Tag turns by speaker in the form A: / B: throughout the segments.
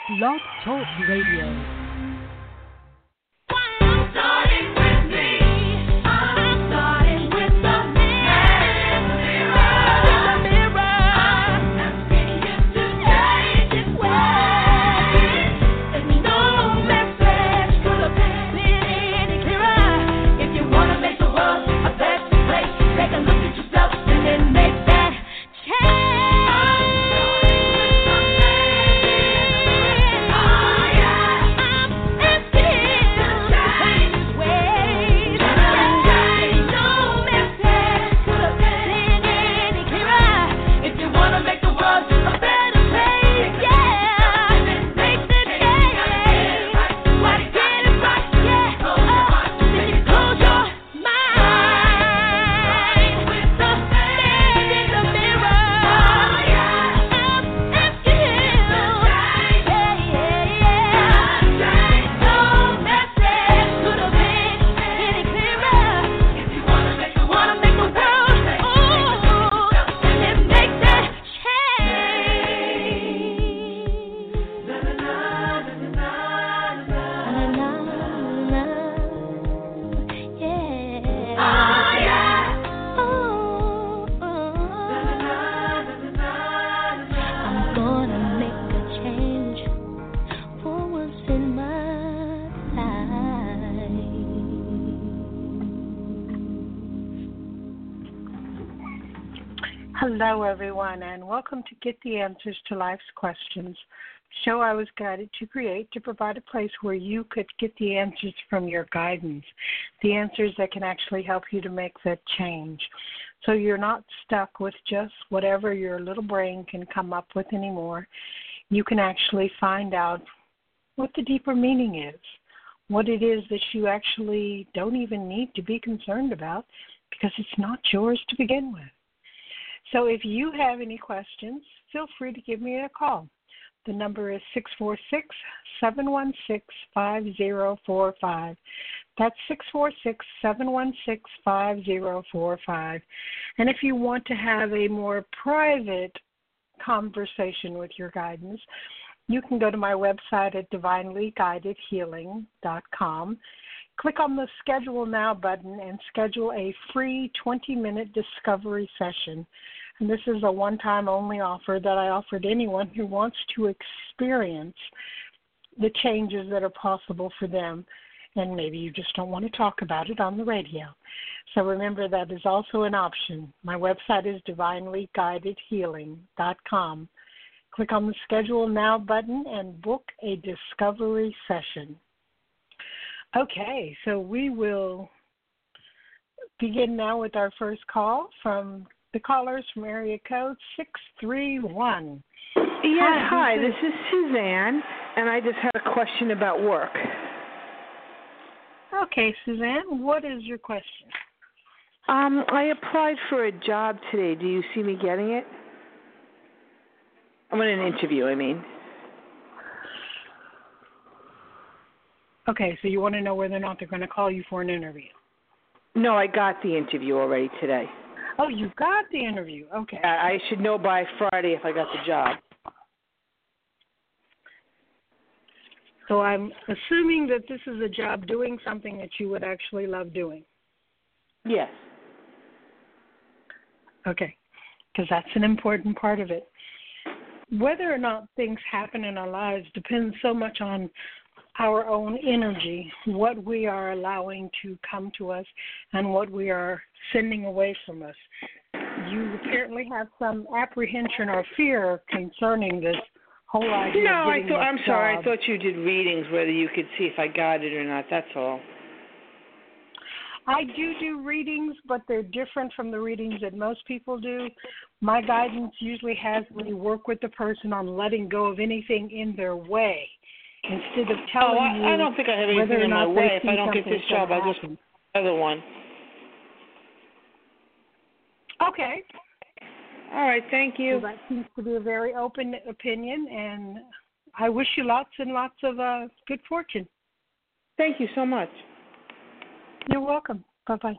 A: Blog Talk Radio.
B: Hello, everyone, and welcome to Get the Answers to Life's Questions, show I was guided to create to provide a place where you could get the answers from your guidance, the answers that can actually help you to make that change. So you're not stuck with just whatever your little brain can come up with anymore. You can actually find out what the deeper meaning is, what it is that you actually don't even need to be concerned about because it's not yours to begin with. So if you have any questions, feel free to give me a call. The number is 646-716-5045. That's 646-716-5045. And if you want to have a more private conversation with your guidance, you can go to my website at divinelyguidedhealing.com. Click on the Schedule Now button and schedule a free 20-minute discovery session. And this is a one-time only offer that I offer to anyone who wants to experience the changes that are possible for them. And maybe you just don't want to talk about it on the radio. So remember, that is also an option. My website is divinelyguidedhealing.com. Click on the Schedule Now button and book a discovery session. Okay, so we will begin now with our first call from the callers from area code 631.
C: Yes, hi, this is Suzanne, and I just had a question about work.
B: Okay, Suzanne, what is your question?
C: I applied for a job today. Do you see me getting it? I'm in an interview, I mean.
B: Okay, so you want to know whether or not they're going to call you for an interview?
C: No, I got the interview already today.
B: Oh, you got the interview. Okay.
C: I should know by Friday if I got the job.
B: So I'm assuming that this is a job doing something that you would actually love doing.
C: Yes.
B: Okay, because that's an important part of it. Whether or not things happen in our lives depends so much on our own energy, what we are allowing to come to us and what we are sending away from us. You apparently have some apprehension or fear concerning this whole idea.
C: No,
B: I'm
C: sorry. I thought you did readings, whether you could see if I got it or not. That's all.
B: I do readings, but they're different from the readings that most people do. My guidance usually has me work with the person on letting go of anything in their way, instead of telling you.
C: I don't think I have anything in my way. If I don't get this job, I'll just get another one.
B: Okay.
C: All right, thank you.
B: Well, that seems to be a very open opinion, and I wish you lots and lots of good fortune.
C: Thank you so much.
B: You're welcome. Bye-bye.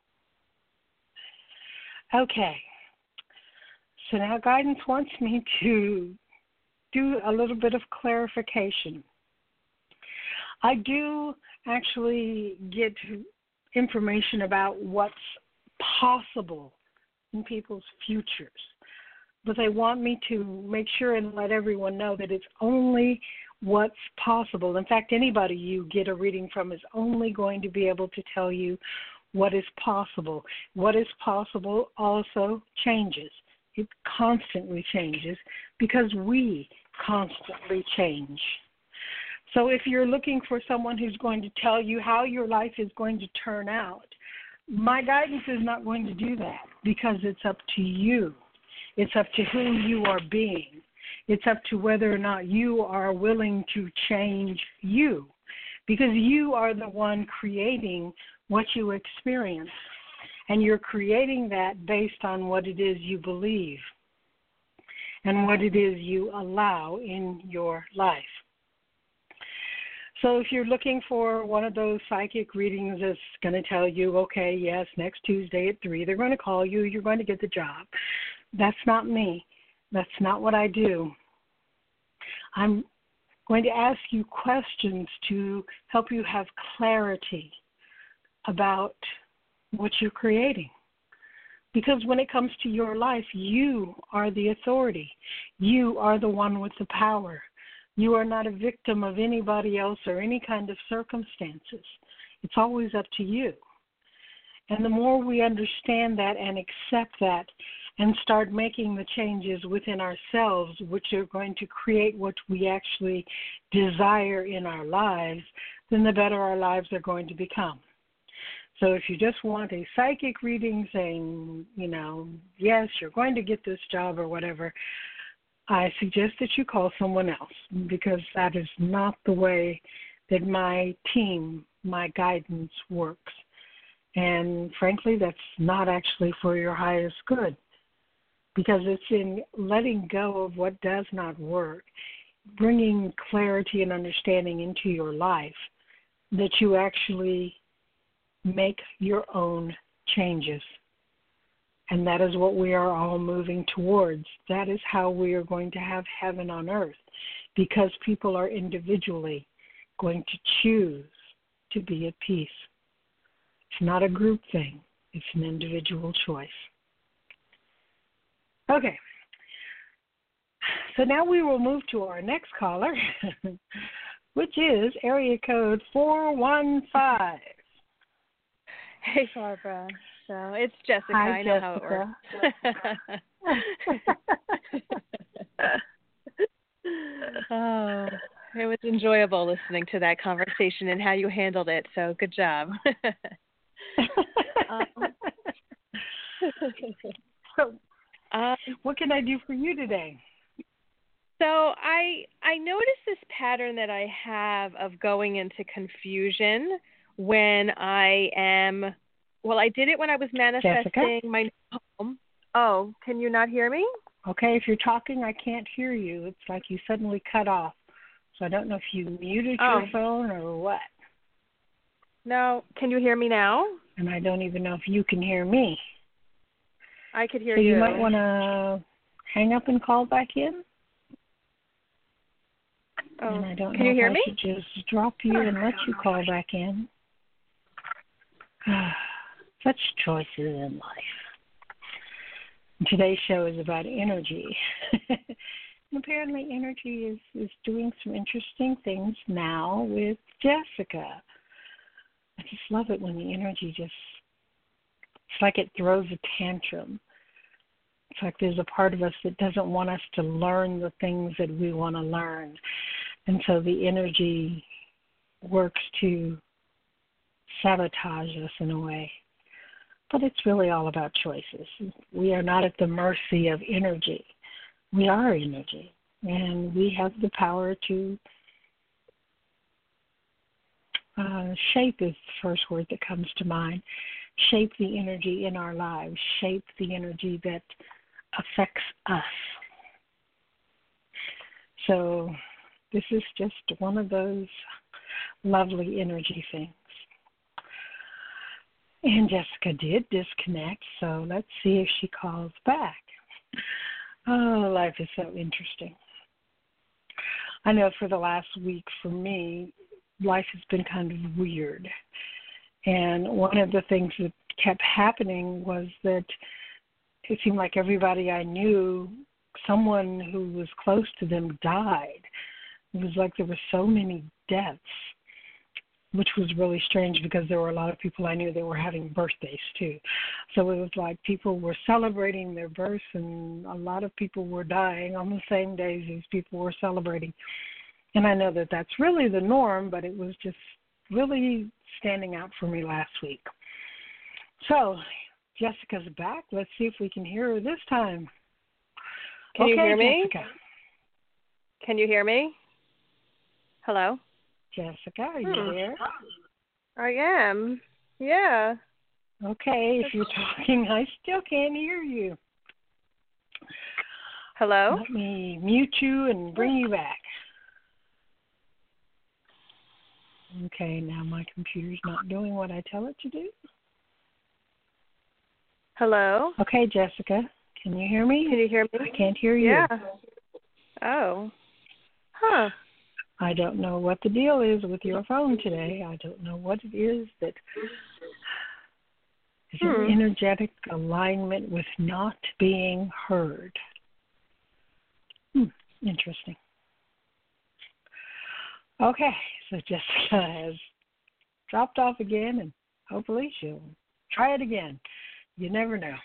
B: Okay. So now guidance wants me to do a little bit of clarification. I do actually get information about what's possible in people's futures, but they want me to make sure and let everyone know that it's only what's possible. In fact, anybody you get a reading from is only going to be able to tell you what is possible. What is possible also changes. It constantly changes because we constantly change. So if you're looking for someone who's going to tell you how your life is going to turn out, my guidance is not going to do that because it's up to you. It's up to who you are being. It's up to whether or not you are willing to change you, because you are the one creating what you experience, and you're creating that based on what it is you believe and what it is you allow in your life. So if you're looking for one of those psychic readings that's going to tell you, okay, yes, next Tuesday at 3, they're going to call you, you're going to get the job. That's not me. That's not what I do. I'm going to ask you questions to help you have clarity about what you're creating. Because when it comes to your life, you are the authority. You are the one with the power. You are not a victim of anybody else or any kind of circumstances. It's always up to you. And the more we understand that and accept that and start making the changes within ourselves, which are going to create what we actually desire in our lives, then the better our lives are going to become. So if you just want a psychic reading saying, yes, you're going to get this job or whatever, I suggest that you call someone else, because that is not the way that my team, my guidance works. And frankly, that's not actually for your highest good, because it's in letting go of what does not work, bringing clarity and understanding into your life, that you actually make your own changes. And that is what we are all moving towards. That is how we are going to have heaven on earth, because people are individually going to choose to be at peace. It's not a group thing. It's an individual choice. Okay. So now we will move to our next caller, which is area code 415.
D: Hey, Barbara. So it's Jessica.
B: Hi,
D: I know how it works. Oh, it was enjoyable listening to that conversation and how you handled it. So good job.
B: So, what can I do for you today?
D: So I noticed this pattern that I have of going into confusion when I am, well, I did it when I was manifesting
B: Jessica?
D: my home. Oh, can you not hear me?
B: Okay, if you're talking, I can't hear you. It's like you suddenly cut off. So I don't know if you muted your phone or what.
D: No, can you hear me now?
B: And I don't even know if you can hear me.
D: I could hear
B: so
D: you.
B: You might want to hang up and call back in.
D: Oh,
B: and I don't
D: can
B: know
D: you hear
B: if
D: me?
B: I should just drop you and let you call back in. Such choices in life. And today's show is about energy. And apparently energy is doing some interesting things now with Jessica. I just love it when the energy it's like it throws a tantrum. It's like there's a part of us that doesn't want us to learn the things that we want to learn. And so the energy works to sabotage us in a way. But it's really all about choices. We are not at the mercy of energy. We are energy. And we have the power to shape is the first word that comes to mind. Shape the energy in our lives. Shape the energy that affects us. So this is just one of those lovely energy things. And Jessica did disconnect, so let's see if she calls back. Oh, life is so interesting. I know for the last week for me, life has been kind of weird. And one of the things that kept happening was that it seemed like everybody I knew, someone who was close to them died. It was like there were so many deaths, which was really strange because there were a lot of people I knew that were having birthdays too. So it was like people were celebrating their births and a lot of people were dying on the same days as people were celebrating. And I know that that's really the norm, but it was just really standing out for me last week. So Jessica's back. Let's see if we can hear her this time.
D: Can you hear me?
B: Jessica.
D: Can you hear me? Hello?
B: Jessica, are you there?
D: I am. Yeah.
B: Okay, if you're talking, I still can't hear you.
D: Hello?
B: Let me mute you and bring you back. Okay, now my computer's not doing what I tell it to do.
D: Hello?
B: Okay, Jessica, can you hear me?
D: Can you hear me?
B: I can't hear you.
D: Yeah. Oh. Huh.
B: I don't know what the deal is with your phone today. I don't know what it is that is an energetic alignment with not being heard. Interesting. Okay, so Jessica has dropped off again, and hopefully she'll try it again. You never know.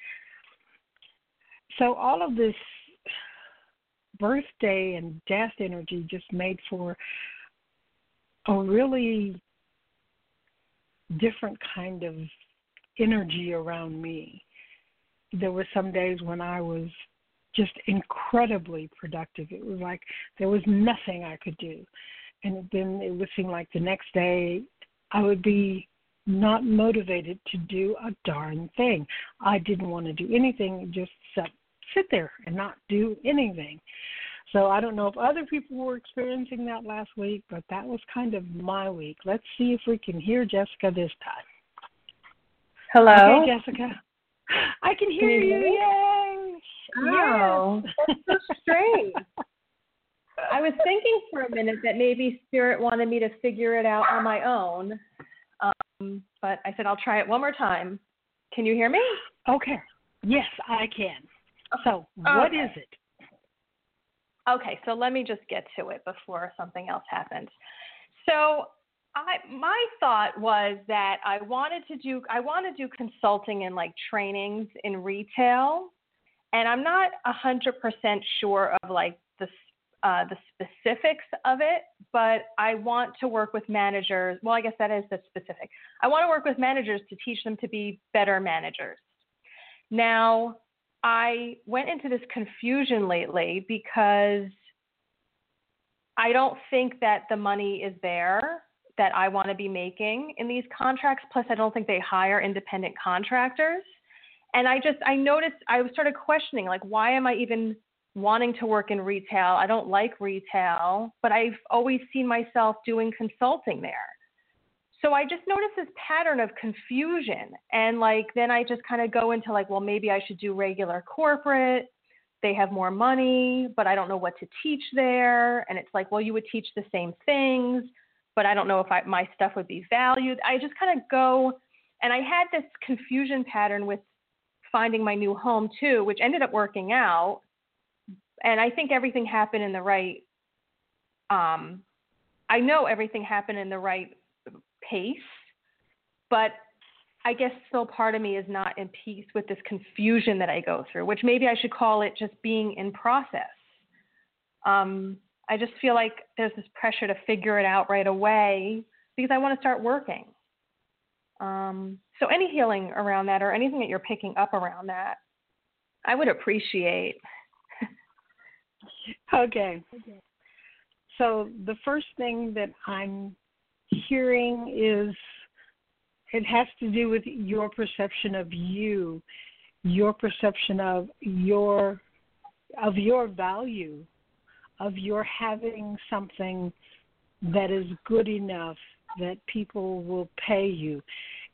B: So all of this birthday and death energy just made for a really different kind of energy around me. There were some days when I was just incredibly productive. It was like there was nothing I could do. And then it would seem like the next day I would be not motivated to do a darn thing. I didn't want to do anything, just sit there and not do anything. So I don't know if other people were experiencing that last week, but that was kind of my week. Let's see if we can hear Jessica this time.
D: Hello?
B: Okay, Jessica. I can hear you. Yay!
D: Oh,
B: yes.
D: That's so strange. I was thinking for a minute that maybe Spirit wanted me to figure it out on my own, but I said I'll try it one more time. Can you hear me?
B: Okay. Yes, I can. So what is it?
D: Okay, so let me just get to it before something else happens. So my thought was that I want to do consulting and like trainings in retail, and I'm not 100% sure of like the specifics of it, but I want to work with managers. Well, I guess that is the specific. I want to work with managers to teach them to be better managers. Now, I went into this confusion lately because I don't think that the money is there that I want to be making in these contracts. Plus, I don't think they hire independent contractors. And I noticed, I started questioning, like, why am I even wanting to work in retail? I don't like retail, but I've always seen myself doing consulting there. So I just noticed this pattern of confusion. And like, then I just kind of go into like, well, maybe I should do regular corporate. They have more money, but I don't know what to teach there. And it's like, well, you would teach the same things, but I don't know if my stuff would be valued. I just kind of go, and I had this confusion pattern with finding my new home too, which ended up working out. And I think everything happened in the right, I know everything happened in the right pace, but I guess still part of me is not in peace with this confusion that I go through, which maybe I should call it just being in process. I just feel like there's this pressure to figure it out right away because I want to start working. So any healing around that or anything that you're picking up around that, I would appreciate.
B: Okay. So the first thing that I'm hearing is it has to do with your perception of you, your perception of your value, of your having something that is good enough that people will pay you.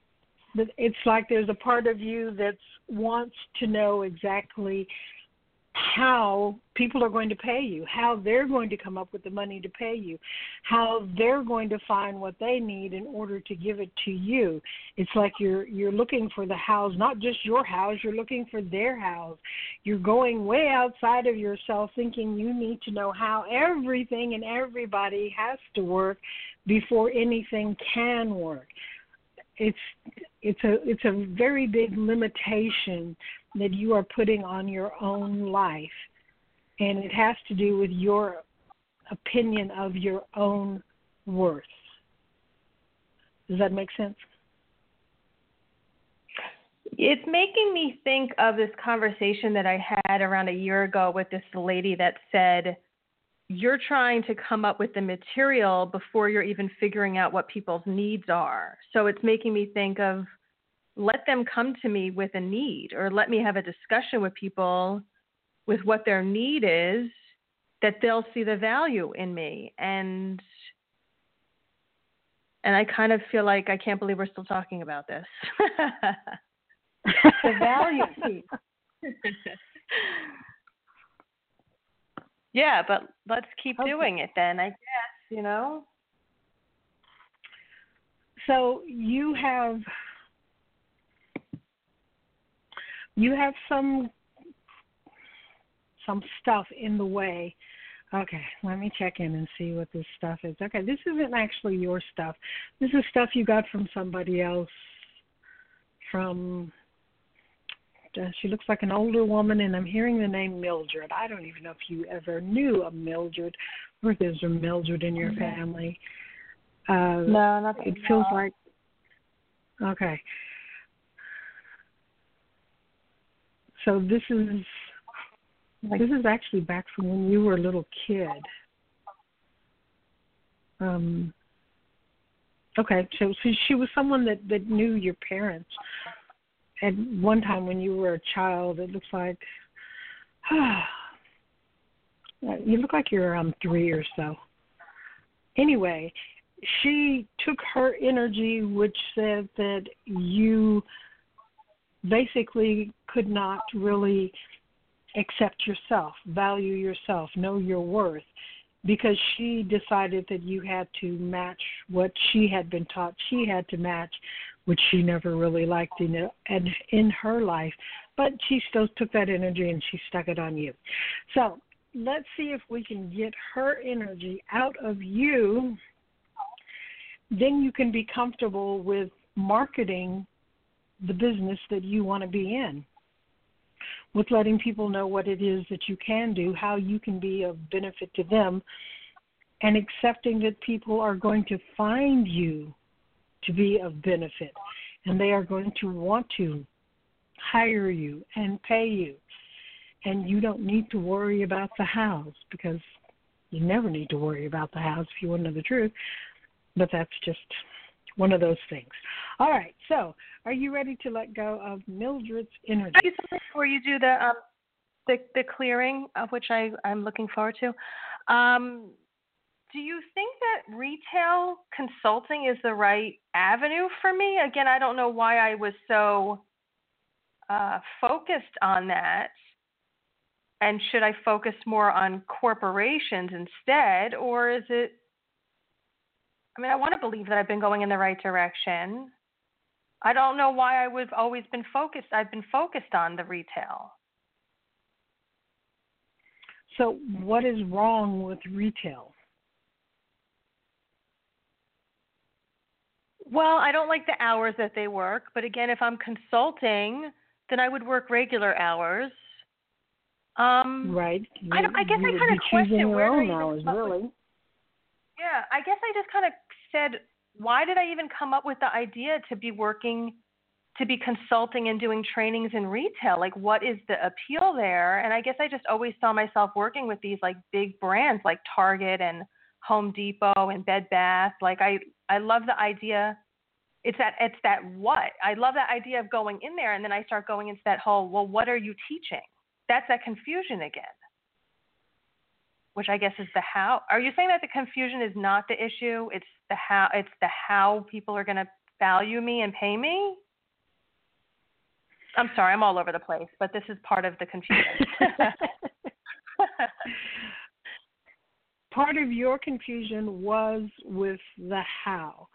B: It's like there's a part of you that wants to know exactly how people are going to pay you, how they're going to come up with the money to pay you, how they're going to find what they need in order to give it to you. It's like you're looking for the house, not just your house, you're looking for their house. You're going way outside of yourself thinking you need to know how everything and everybody has to work before anything can work. It's a very big limitation that you are putting on your own life, and it has to do with your opinion of your own worth. Does that make sense?
D: It's making me think of this conversation that I had around a year ago with this lady that said, you're trying to come up with the material before you're even figuring out what people's needs are. So it's making me think of, let them come to me with a need, or let me have a discussion with people with what their need is, that they'll see the value in me. And I kind of feel like I can't believe we're still talking about this. The value piece. Yeah, but let's keep doing it then, I guess,
B: So you have some stuff in the way. Okay, let me check in and see what this stuff is. Okay, this isn't actually your stuff. This is stuff you got from somebody else. She looks like an older woman, and I'm hearing the name Mildred. I don't even know if you ever knew a Mildred, or if there's a Mildred in your family.
D: No, not that.
B: It feels like. Okay. So this is actually back from when you were a little kid. Okay, so she was someone that knew your parents at one time when you were a child. It looks like you look like you're around 3 or so. Anyway, she took her energy, which said that you basically could not really accept yourself, value yourself, know your worth, because she decided that you had to match what she had been taught she had to match, which she never really liked in her life. But she still took that energy and she stuck it on you. So let's see if we can get her energy out of you. Then you can be comfortable with marketing the business that you want to be in, with letting people know what it is that you can do, how you can be of benefit to them, and accepting that people are going to find you to be of benefit, and they are going to want to hire you and pay you. And you don't need to worry about the house, because you never need to worry about the house if you want to know the truth, but that's just one of those things. All right, so are you ready to let go of Mildred's energy?
D: Before you do the clearing, of which I'm looking forward to, do you think that retail consulting is the right avenue for me? Again, I don't know why I was so focused on that. And should I focus more on corporations instead, or is it? I mean, I want to believe that I've been going in the right direction. I don't know why I've always been focused. I've been focused on the retail.
B: So what is wrong with retail?
D: Well, I don't like the hours that they work. But again, if I'm consulting, then I would work regular hours.
B: Right.
D: I guess I kind of question where
B: own hours, really.
D: Yeah, I guess I just kind of said, why did I even come up with the idea to be consulting and doing trainings in retail? Like, what is the appeal there? And I guess I just always saw myself working with these like big brands like Target and Home Depot and Bed Bath. Like, I love the idea. It's that what? I love that idea of going in there, and then I start going into that whole, well, what are you teaching? That's that confusion again, which I guess is the how. Are you saying that the confusion is not the issue? It's the how. It's the how people are going to value me and pay me.
E: I'm sorry, I'm all over the place, but this is part of the confusion.
B: Part of your confusion was with the how.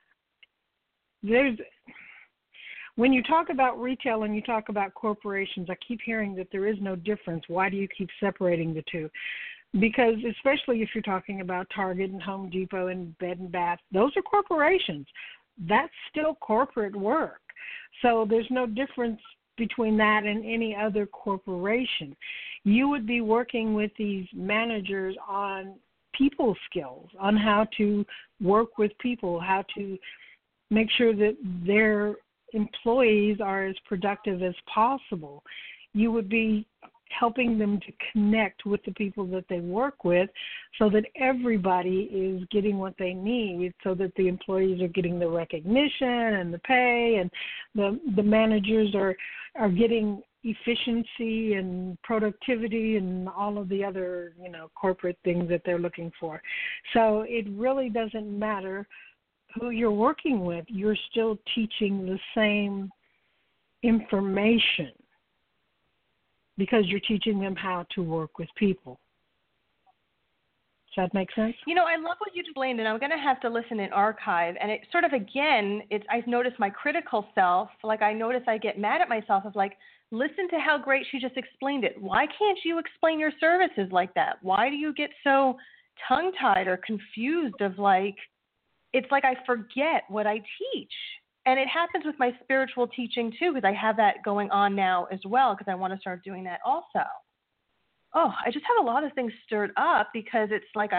B: When you talk about retail and you talk about corporations, I keep hearing that there is no difference. Why do you keep separating the two? Because especially if you're talking about Target and Home Depot and Bed and Bath, those are corporations. That's still corporate work. So there's no difference between that and any other corporation. You would be working with these managers on people skills, on how to work with people, how to make sure that their employees are as productive as possible. You would be helping them to connect with the people that they work with so that everybody is getting what they need, so that the employees are getting the recognition and the pay, and the managers are getting efficiency and productivity and all of the other, corporate things that they're looking for. So it really doesn't matter who you're working with. You're still teaching the same information because you're teaching them how to work with people. Does that make sense?
E: I love what you explained, and I'm going to have to listen in archive. And it sort of, again, I've noticed my critical self, like I notice I get mad at myself of like, listen to how great she just explained it. Why can't you explain your services like that? Why do you get so tongue-tied or confused of like, it's like I forget what I teach. And it happens with my spiritual teaching too, because I have that going on now as well, because I want to start doing that also. Oh, I just have a lot of things stirred up because it's like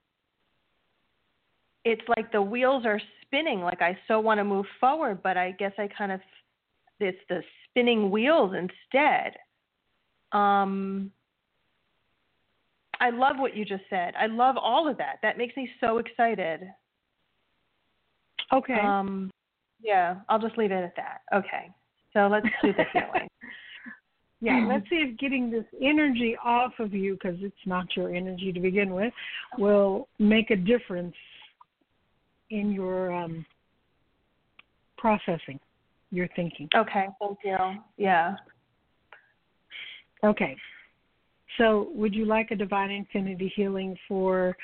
E: the wheels are spinning, like I so want to move forward, but I guess it's the spinning wheels instead. I love what you just said. I love all of that. That makes me so excited.
B: Okay.
E: Yeah, I'll just leave it at that. Okay. So let's do the healing.
B: Yeah, let's see if getting this energy off of you, because it's not your energy to begin with, will make a difference in your processing, your thinking.
E: Okay, thank you. Yeah.
B: Okay. So would you like a Divine Infinity healing for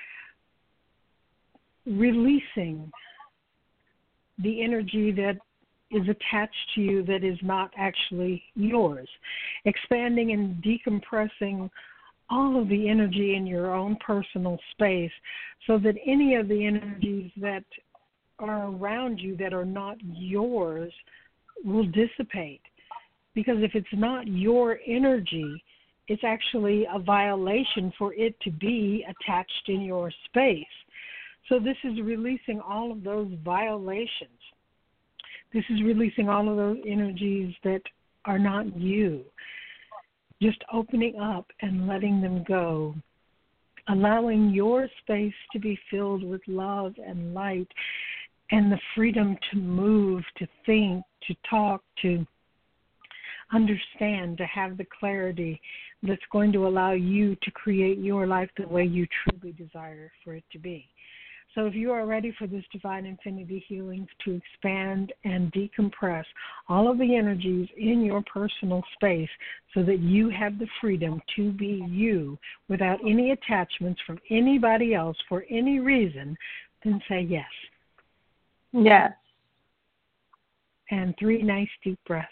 B: releasing the energy that is attached to you that is not actually yours, expanding and decompressing all of the energy in your own personal space so that any of the energies that are around you that are not yours will dissipate? Because if it's not your energy, it's actually a violation for it to be attached in your space. So this is releasing all of those violations. This is releasing all of those energies that are not you. Just opening up and letting them go. Allowing your space to be filled with love and light and the freedom to move, to think, to talk, to understand, to have the clarity that's going to allow you to create your life the way you truly desire for it to be. So if you are ready for this Divine Infinity healing to expand and decompress all of the energies in your personal space so that you have the freedom to be you without any attachments from anybody else for any reason, then say yes.
E: Yes.
B: And 3 nice deep breaths.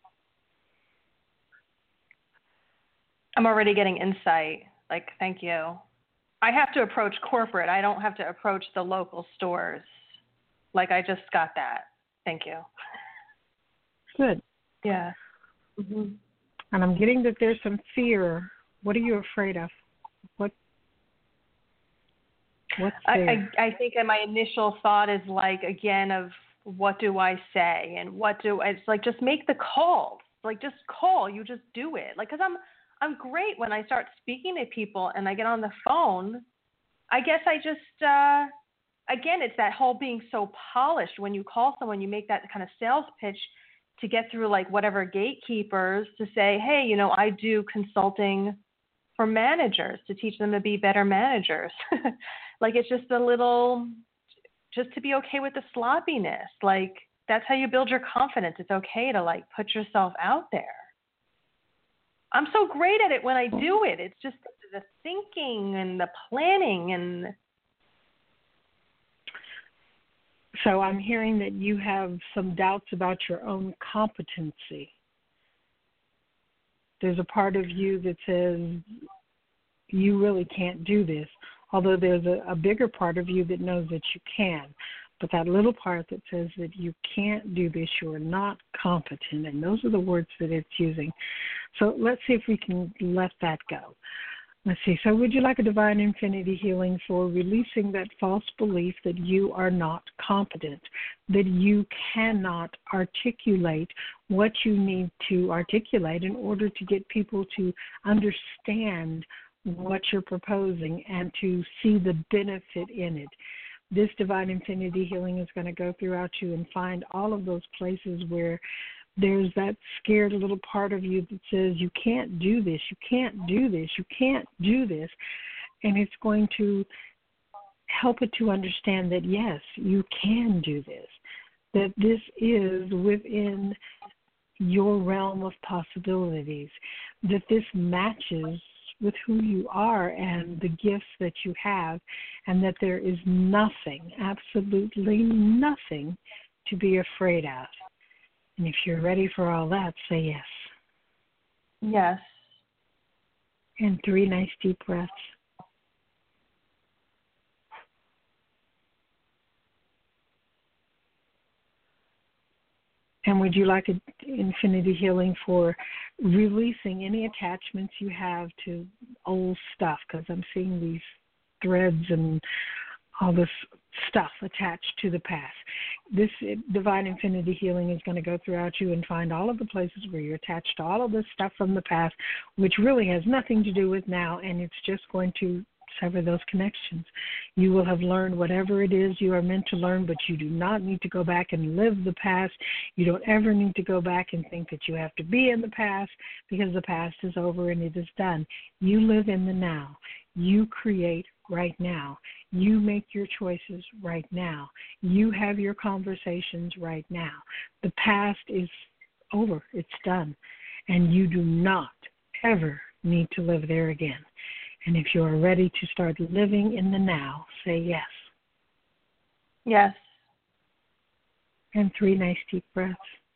E: I'm already getting insight. Like, thank you. I have to approach corporate. I don't have to approach the local stores. Like, I just got that. Thank you.
B: Good.
E: Yeah. Mm-hmm.
B: And I'm getting that there's some fear. What are you afraid of? What's there?
E: I think that my initial thought is like, again, of what do I say and it's like, just make the call. Like, just call. You just do it. Like, because I'm great when I start speaking to people and I get on the phone. I guess I just, again, it's that whole being so polished. When you call someone, you make that kind of sales pitch to get through like whatever gatekeepers to say, hey, I do consulting for managers to teach them to be better managers. Like, it's just a little, just to be okay with the sloppiness. Like, that's how you build your confidence. It's okay to like put yourself out there. I'm so great at it when I do it. It's just the thinking and the planning and.
B: So I'm hearing that you have some doubts about your own competency. There's a part of you that says you really can't do this, although there's a bigger part of you that knows that you can. But that little part that says that you can't do this, you are not competent, and those are the words that it's using. So let's see if we can let that go. Let's see. So would you like a divine infinity healing for releasing that false belief that you are not competent, that you cannot articulate what you need to articulate in order to get people to understand what you're proposing and to see the benefit in it? This divine infinity healing is going to go throughout you and find all of those places where there's that scared little part of you that says, you can't do this, you can't do this, you can't do this. And it's going to help it to understand that, yes, you can do this, that this is within your realm of possibilities, that this matches with who you are and the gifts that you have, and that there is nothing, absolutely nothing to be afraid of. And if you're ready for all that, say yes.
E: Yes.
B: And 3 nice deep breaths. And would you like an infinity healing for releasing any attachments you have to old stuff? Because I'm seeing these threads and all this stuff attached to the past. This divine infinity healing is going to go throughout you and find all of the places where you're attached to all of this stuff from the past, which really has nothing to do with now, and it's just going to sever those connections. You will have learned whatever it is you are meant to learn, but you do not need to go back and live the past. You don't ever need to go back and think that you have to be in the past, because the past is over and it is done. You live in the now. You create right now. You make your choices right now. You have your conversations right now. The past is over. It's done. And you do not ever need to live there again. And if you are ready to start living in the now, say yes.
E: Yes.
B: And 3 nice deep breaths.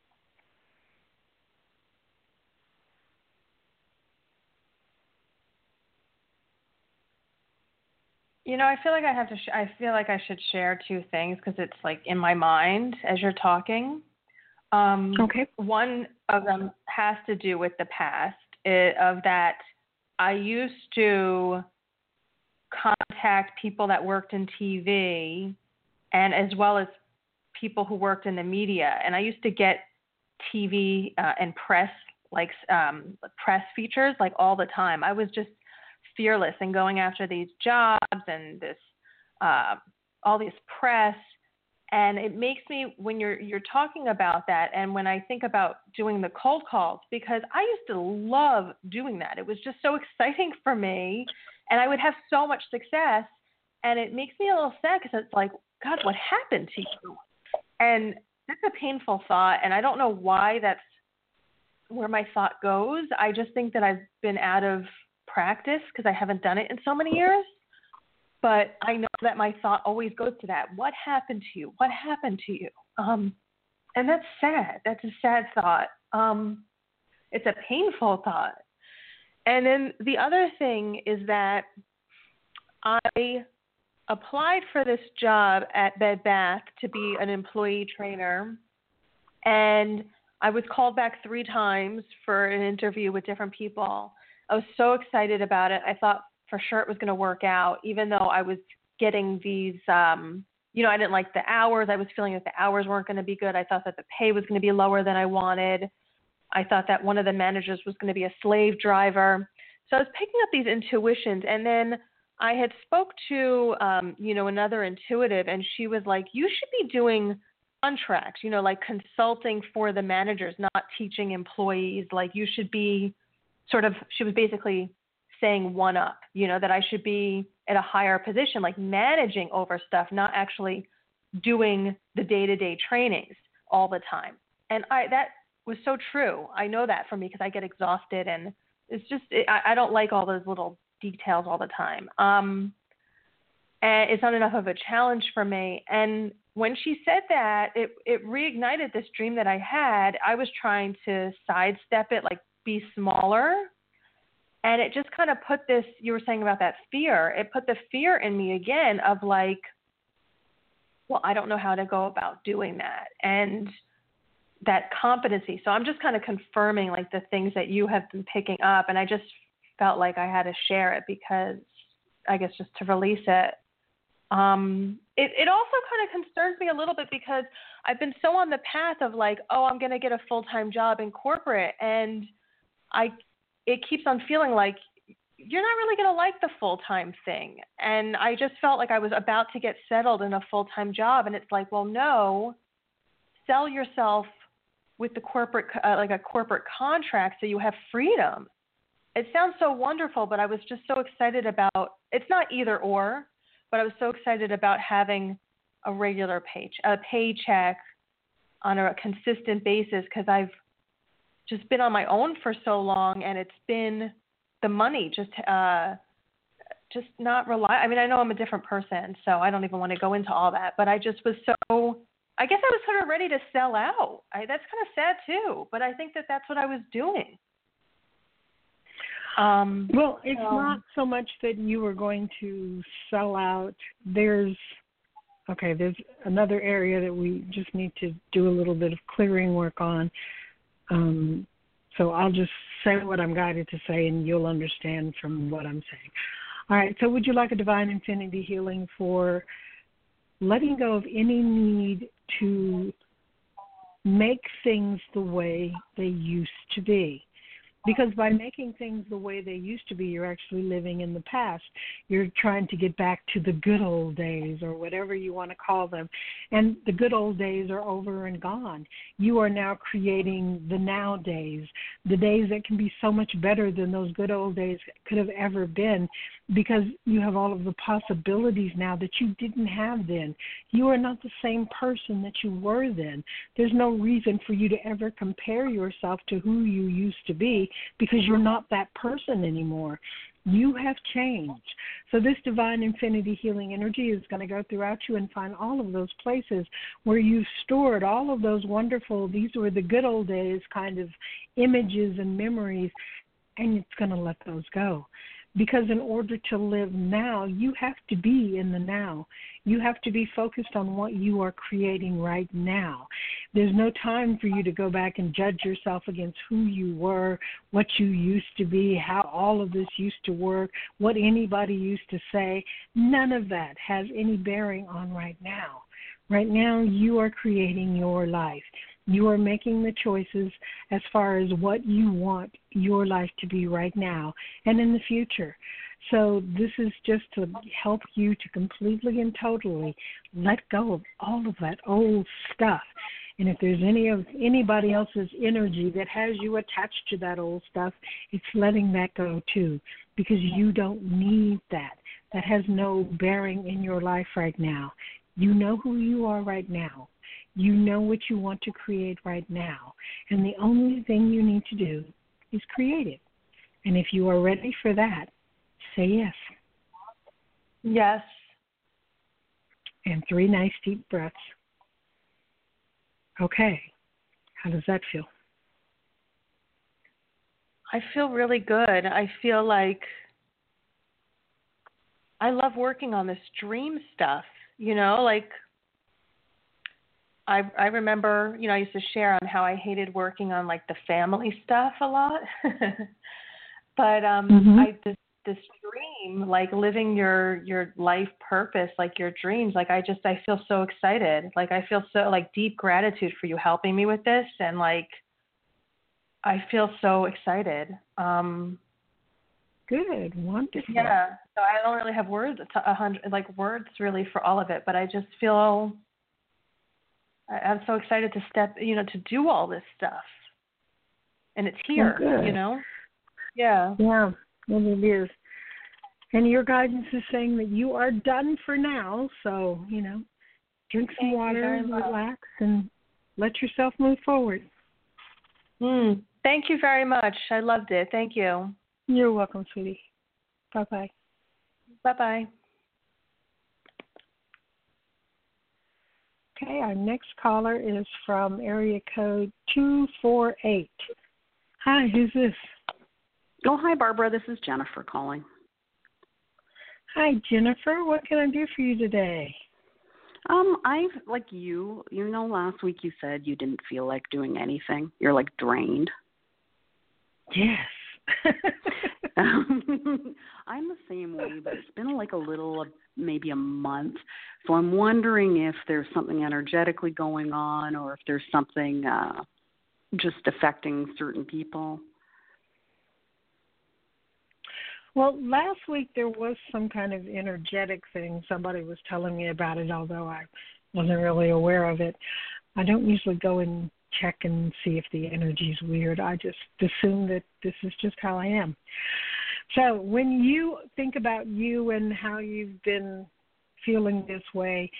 E: You know, I feel like I should share 2 things because it's like in my mind as you're talking.
B: Okay.
E: One of them has to do with the past, of that I used to contact people that worked in TV and as well as people who worked in the media. And I used to get TV and press, press features like all the time. I was just fearless in going after these jobs and this all this press. And it makes me, when you're talking about that, and when I think about doing the cold calls, because I used to love doing that. It was just so exciting for me, and I would have so much success. And it makes me a little sad because it's like, God, what happened to you? And that's a painful thought, and I don't know why that's where my thought goes. I just think that I've been out of practice because I haven't done it in so many years. But I know that my thought always goes to that. What happened to you? What happened to you? And that's sad. That's a sad thought. It's a painful thought. And then the other thing is that I applied for this job at Bed Bath to be an employee trainer. And I was called back 3 times for an interview with different people. I was so excited about it. I thought for sure it was going to work out, even though I was getting these, I didn't like the hours. I was feeling that the hours weren't going to be good. I thought that the pay was going to be lower than I wanted. I thought that one of the managers was going to be a slave driver. So I was picking up these intuitions. And then I had spoke to, another intuitive, and she was like, you should be doing contracts, like consulting for the managers, not teaching employees. Like you should be she was basically saying one up, that I should be at a higher position, like managing over stuff, not actually doing the day-to-day trainings. all the time. And that was so true. I know that for me because I get exhausted, and it's just I don't like all those little details all the time. And it's not enough of a challenge for me. And when she said that, it reignited this dream that I had. I was trying to sidestep it, like be smaller. And it just kind of put this, you were saying about that fear, it put the fear in me again of like, well, I don't know how to go about doing that. And that competency. So I'm just kind of confirming like the things that you have been picking up. And I just felt like I had to share it because I guess just to release it. It also kind of concerns me a little bit because I've been so on the path of like, oh, I'm going to get a full-time job in corporate. And it keeps on feeling like you're not really going to like the full-time thing. And I just felt like I was about to get settled in a full-time job. And it's like, well, no, sell yourself with the corporate, like a corporate contract so you have freedom. It sounds so wonderful, but I was just so excited about, it's not either or, but I was so excited about having a regular paycheck on a consistent basis because I've just been on my own for so long, and it's been the money just not rely. I mean, I know I'm a different person, so I don't even want to go into all that, but I just was so, I guess I was sort of ready to sell out. That's kind of sad too, but I think that that's what I was doing.
B: Well, it's not so much that you were going to sell out. There's another area that we just need to do a little bit of clearing work on. So I'll just say what I'm guided to say, and you'll understand from what I'm saying. All right, so would you like a Divine Infinity healing for letting go of any need to make things the way they used to be? Because by making things the way they used to be, you're actually living in the past. You're trying to get back to the good old days or whatever you want to call them. And the good old days are over and gone. You are now creating the now days, the days that can be so much better than those good old days could have ever been, because you have all of the possibilities now that you didn't have then. You are not the same person that you were then. There's no reason for you to ever compare yourself to who you used to be, because you're not that person anymore. You have changed. So this Divine Infinity healing energy is going to go throughout you and find all of those places where you've stored all of those wonderful, these were the good old days kind of images and memories, and it's going to let those go. Because in order to live now, you have to be in the now. You have to be focused on what you are creating right now. There's no time for you to go back and judge yourself against who you were, what you used to be, how all of this used to work, what anybody used to say. None of that has any bearing on right now. Right now, you are creating your life. You are making the choices as far as what you want your life to be right now and in the future. So this is just to help you to completely and totally let go of all of that old stuff. And if there's anybody else's energy that has you attached to that old stuff, it's letting that go too, because you don't need that. That has no bearing in your life right now. You know who you are right now. You know what you want to create right now. And the only thing you need to do is create it. And if you are ready for that, say yes.
E: Yes.
B: And 3 nice deep breaths. Okay. How does that feel?
E: I feel really good. I feel like I love working on this dream stuff, like I remember, I used to share on how I hated working on like the family stuff a lot. But this dream, like living your life purpose, like your dreams, like I feel so excited. Like I feel so like deep gratitude for you helping me with this, and like I feel so excited.
B: Good, wonderful.
E: Yeah. So I don't really have words really for all of it, but I just feel I'm so excited to to do all this stuff. And it's here, Yeah.
B: Yeah, well, it is. And your guidance is saying that you are done for now. So, drink some water, relax, and let yourself move forward.
E: Thank you very much. I loved it. Thank you.
B: You're welcome, sweetie. Bye-bye.
E: Bye-bye.
B: Okay, our next caller is from area code 248. Hi, who's this?
F: Oh, hi, Barbara. This is Jennifer calling.
B: Hi, Jennifer. What can I do for you today?
F: I've, like you know, last week you said you didn't feel like doing anything. You're, like, drained.
B: Yes.
F: I'm the same way, but it's been like a little, maybe a month. So I'm wondering if there's something energetically going on or if there's something just affecting certain people.
B: Well, last week there was some kind of energetic thing. Somebody was telling me about it, although I wasn't really aware of it. I don't usually go and check and see if the energy's weird. I just assume that this is just how I am. So when you think about you and how you've been feeling this way,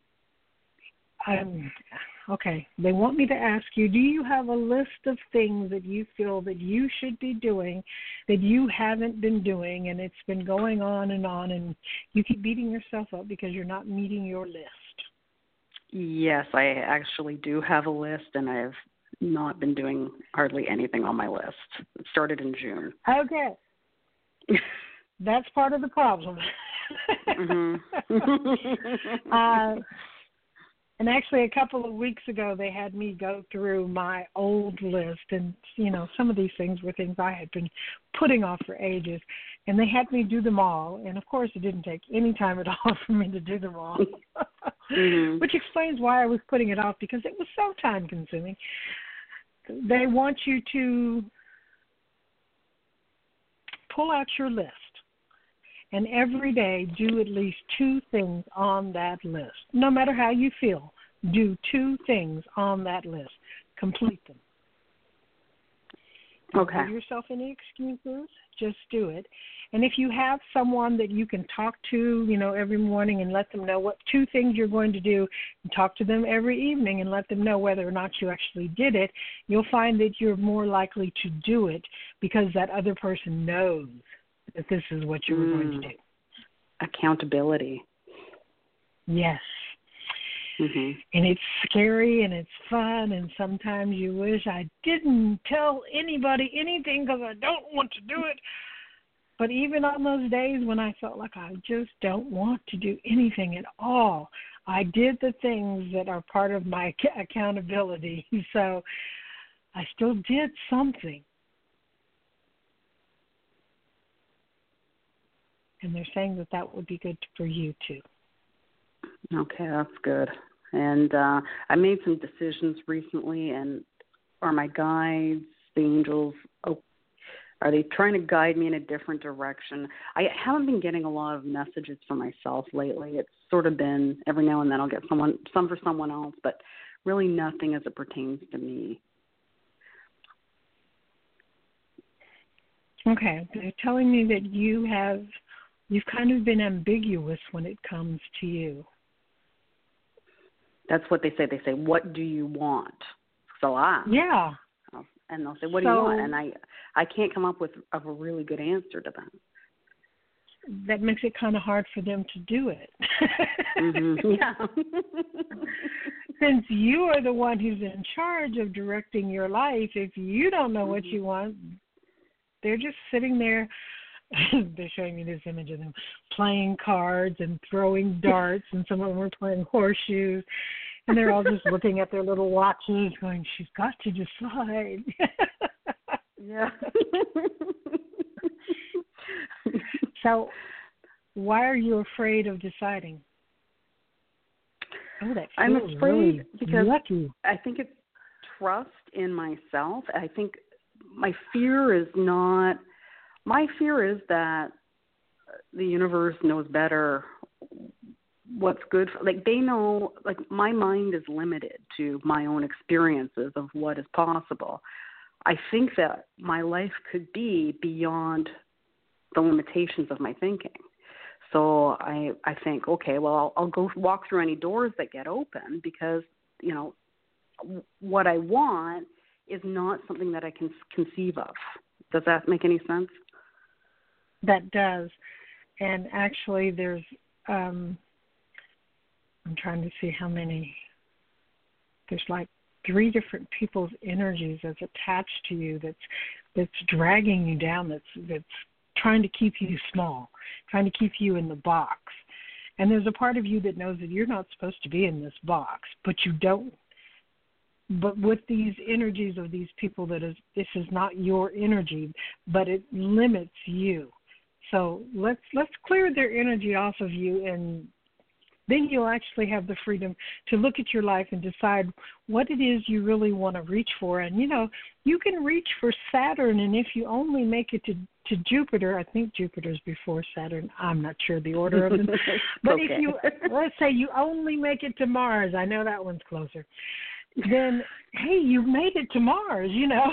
B: they want me to ask you, do you have a list of things that you feel that you should be doing that you haven't been doing, and it's been going on, and you keep beating yourself up because you're not meeting your list?
F: Yes, I actually do have a list, and I've not been doing hardly anything on my list. It started in June.
B: Okay. That's part of the problem. And actually, a couple of weeks ago, they had me go through my old list. And, you know, some of these things were things I had been putting off for ages. And they had me do them all. And, of course, it didn't take any time at all for me to do them all, which explains why I was putting it off, because it was so time-consuming. They want you to pull out your list and every day do at least 2 things on that list. No matter how you feel, do 2 things on that list. Complete them.
F: Okay.
B: Don't give yourself any excuses. Just do it. And if you have someone that you can talk to, you know, every morning and let them know what 2 things you're going to do, and talk to them every evening and let them know whether or not you actually did it, you'll find that you're more likely to do it because that other person knows that this is what you were going to do.
F: Accountability.
B: Yes. And it's scary and it's fun, and sometimes you wish I didn't tell anybody anything because I don't want to do it. But even on those days when I felt like I just don't want to do anything at all, I did the things that are part of my accountability. So I still did something. And they're saying that that would be good for you, too.
F: Okay, that's good. And I made some decisions recently, and are my guides, the angels, are they trying to guide me in a different direction? I haven't been getting a lot of messages for myself lately. It's sort of been every now and then I'll get some for someone else, but really nothing as it pertains to me.
B: Okay, they're telling me that you've kind of been ambiguous when it comes to you.
F: That's what they say. They say, "What do you want?" So
B: yeah.
F: And they'll say, "What do you want?" And I can't come up with a really good answer to that.
B: That makes it kind of hard for them to do it.
F: Yeah.
B: Since you are the one who's in charge of directing your life, if you don't know what you want, they're just sitting there. They're showing me this image of them playing cards and throwing darts, and some of them are playing horseshoes, and they're all just looking at their little watches going, she's got to decide.
F: Yeah.
B: So why are you afraid of deciding? Oh, that feels
F: I'm afraid
B: really
F: because
B: lucky.
F: I think it's trust in myself. I think my fear is that the universe knows better what's good for, like, they know, like, my mind is limited to my own experiences of what is possible. I think that my life could be beyond the limitations of my thinking. So I think, okay, well, I'll go walk through any doors that get open because, you know, what I want is not something that I can conceive of. Does that make any sense?
B: That does. And actually there's, I'm trying to see how many, there's like 3 different people's energies that's attached to you that's dragging you down, that's trying to keep you small, trying to keep you in the box. And there's a part of you that knows that you're not supposed to be in this box, but you don't. But with these energies of these people, this is not your energy, but it limits you. So let's clear their energy off of you, and then you'll actually have the freedom to look at your life and decide what it is you really want to reach for. And, you can reach for Saturn, and if you only make it to Jupiter, I think Jupiter's before Saturn. I'm not sure the order of them. But
F: okay.
B: if you, let's say you only make it to Mars, I know that one's closer, then, hey, you've made it to Mars,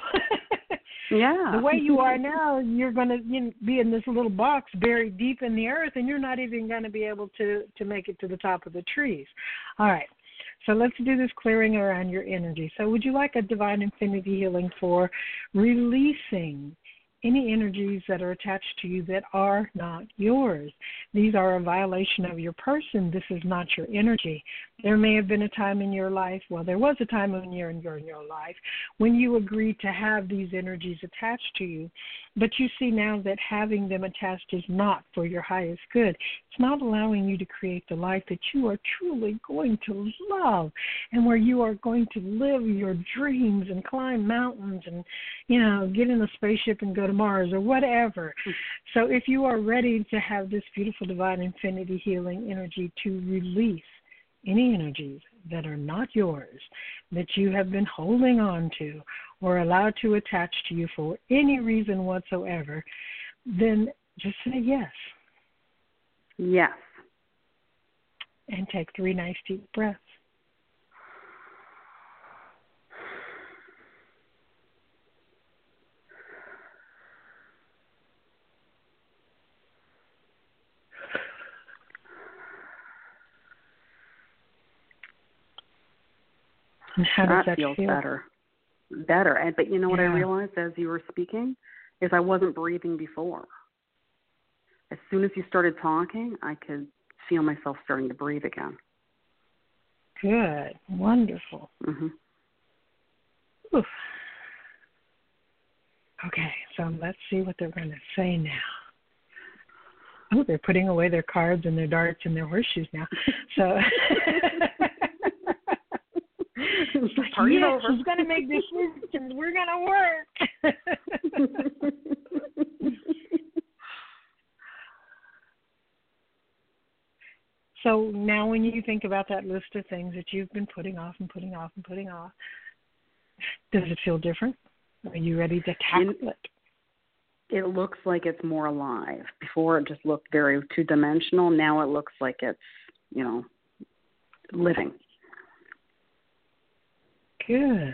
F: Yeah.
B: The way you are now, you're going to be in this little box buried deep in the earth, and you're not even going to be able to make it to the top of the trees. All right. So let's do this clearing around your energy. So would you like a divine infinity healing for releasing any energies that are attached to you that are not yours? These are a violation of your person. This is not your energy. There may have been a time in your life, there was a time in your life when you agreed to have these energies attached to you, but you see now that having them attached is not for your highest good. It's not allowing you to create the life that you are truly going to love, and where you are going to live your dreams and climb mountains and, get in a spaceship and go to Mars or whatever. So if you are ready to have this beautiful divine infinity healing energy to release any energies that are not yours, that you have been holding on to or allowed to attach to you for any reason whatsoever, then just say yes.
F: Yes.
B: And take 3 nice deep breaths. And how does that
F: feels
B: feel?
F: Better. But you know what I realized as you were speaking is I wasn't breathing before. As soon as you started talking, I could feel myself starting to breathe again.
B: Good. Wonderful.
F: Mm-hmm.
B: Oof. Okay, so let's see what they're going to say now. Oh, they're putting away their cards and their darts and their horseshoes now. So it's like,
F: Party's
B: yes,
F: over.
B: she's going to make decisions. We're going to work. So now when you think about that list of things that you've been putting off and putting off and putting off, does it feel different? Are you ready to tackle it?
F: It looks like it's more alive. Before it just looked very two-dimensional. Now it looks like it's, living.
B: Good.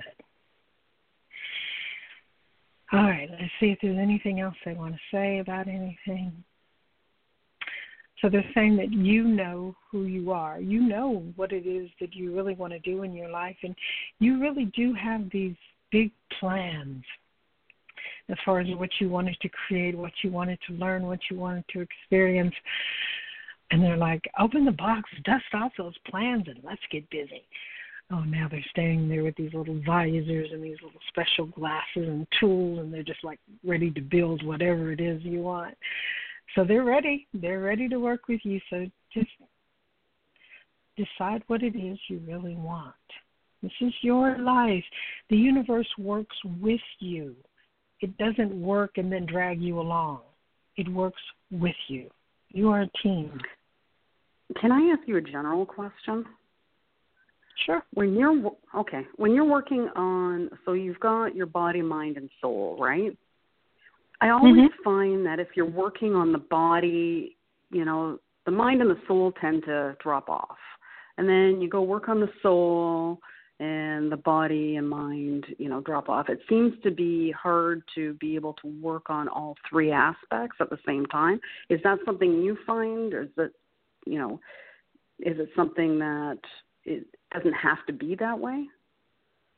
B: All right, let's see if there's anything else they want to say about anything. So they're saying that you know who you are. You know what it is that you really want to do in your life, and you really do have these big plans as far as what you wanted to create, what you wanted to learn, what you wanted to experience. And they're like, open the box, dust off those plans, and let's get busy. Oh, now they're standing there with these little visors and these little special glasses and tools, and they're just like ready to build whatever it is you want. So they're ready. They're ready to work with you. So just decide what it is you really want. This is your life. The universe works with you. It doesn't work and then drag you along. It works with you. You are a team.
F: Can I ask you a general question?
B: Sure.
F: When you're working on, so you've got your body, mind, and soul, right? I always find that if you're working on the body, the mind and the soul tend to drop off. And then you go work on the soul and the body and mind, drop off. It seems to be hard to be able to work on all 3 aspects at the same time. Is that something you find, or is it something that it doesn't have to be that way?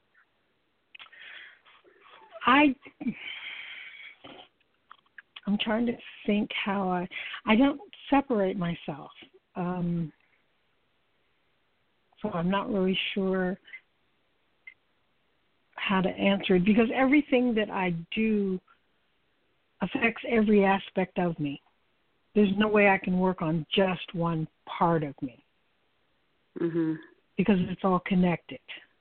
B: I'm trying to think how I don't separate myself. So I'm not really sure how to answer it because everything that I do affects every aspect of me. There's no way I can work on just one part of me because it's all connected.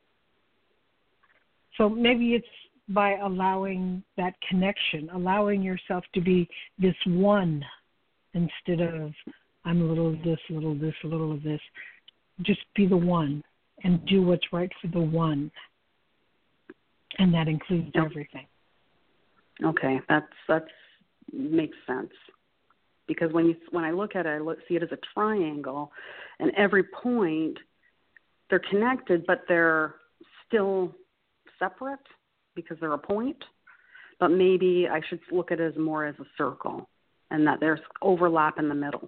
B: So maybe it's by allowing that connection, allowing yourself to be this one instead of I'm a little of this, a little of this, a little of this. Just be the one and do what's right for the one. And that includes everything.
F: Okay, that's makes sense. Because when I look at it, see it as a triangle, and every point, they're connected, but they're still separate because they're a point. But maybe I should look at it as more as a circle, and that there's overlap in the middle.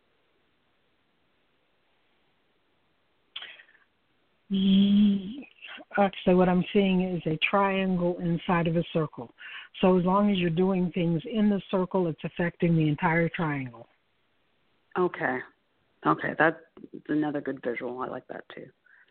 B: Actually, what I'm seeing is a triangle inside of a circle. So as long as you're doing things in the circle, it's affecting the entire triangle.
F: Okay, that's another good visual. I like that too,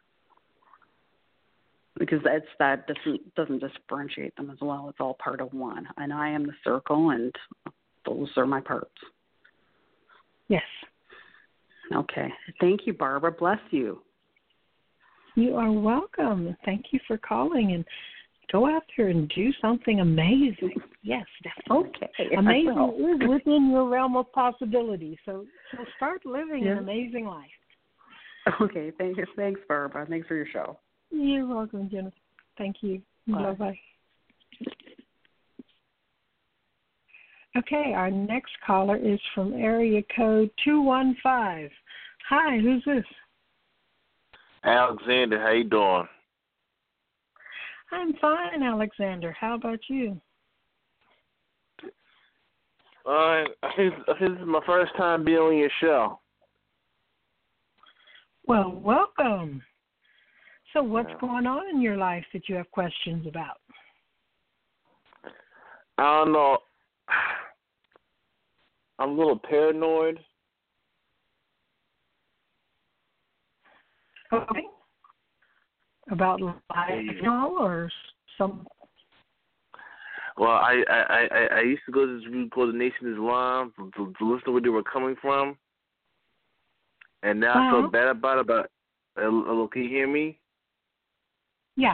F: because that doesn't differentiate them as well. It's all part of one, and I am the circle, and those are my parts.
B: Yes.
F: Okay. Thank you, Barbara. Bless you.
B: You are welcome. Thank you for calling, and go out there and do something amazing. Yes, definitely.
F: Okay.
B: Amazing is within your realm of possibility. So start living an amazing life.
F: Okay. Thanks, Barbara. Thanks for your show.
B: You're welcome, Jennifer. Thank you.
F: Bye.
B: Bye-bye. Okay, our next caller is from area code 215. Hi, who's this?
G: Alexander, how you doing?
B: I'm fine, Alexander. How about you?
G: I think this is my first time being on your show.
B: Well, welcome. So what's going on in your life that you have questions about?
G: I don't know. I'm a little paranoid.
B: Okay. About life or some?
G: Well, I used to go to this group called the Nation of Islam to listen to where they were coming from, and now I feel bad about it. Hello, can you hear me?
B: Yeah.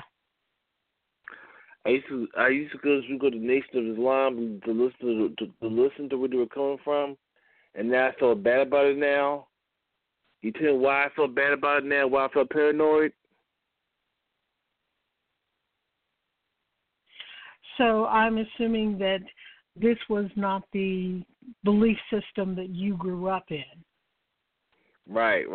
G: I used to go to the Nation of Islam to listen to where they were coming from, and now I feel bad about it now. You tell me why I feel bad about it now, why I feel paranoid?
B: So I'm assuming that this was not the belief system that you grew up in.
G: Right.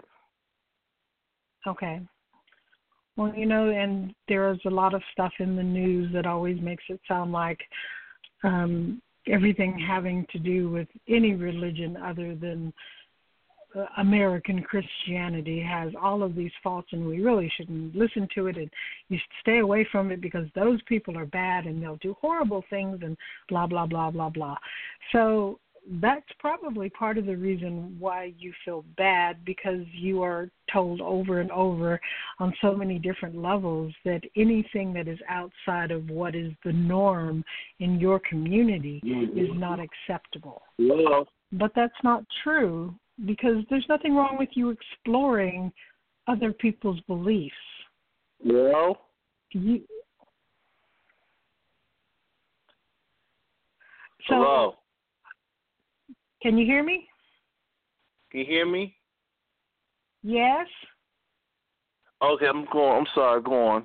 B: Okay. Well, and there's a lot of stuff in the news that always makes it sound like everything having to do with any religion other than American Christianity has all of these faults, and we really shouldn't listen to it, and you should stay away from it because those people are bad and they'll do horrible things and blah, blah, blah, blah, blah. So that's probably part of the reason why you feel bad, because you are told over and over on so many different levels that anything that is outside of what is the norm in your community is not acceptable.
G: Yeah.
B: But that's not true, because there's nothing wrong with you exploring other people's beliefs.
G: Yeah. Hello.
B: Can you hear me?
G: Can you hear me?
B: Yes.
G: Okay, I'm sorry, go on.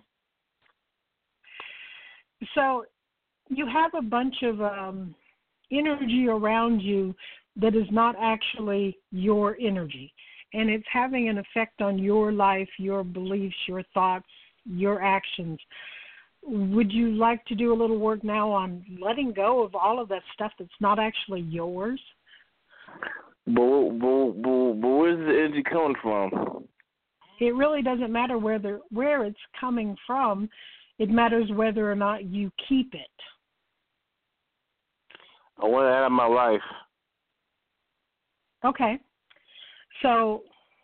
B: So you have a bunch of energy around you that is not actually your energy, and it's having an effect on your life, your beliefs, your thoughts, your actions. Would you like to do a little work now on letting go of all of that stuff that's not actually yours?
G: But where's the energy coming from?
B: It really doesn't matter where it's coming from. It matters whether or not you keep it.
G: I want it out of my life.
B: Okay. So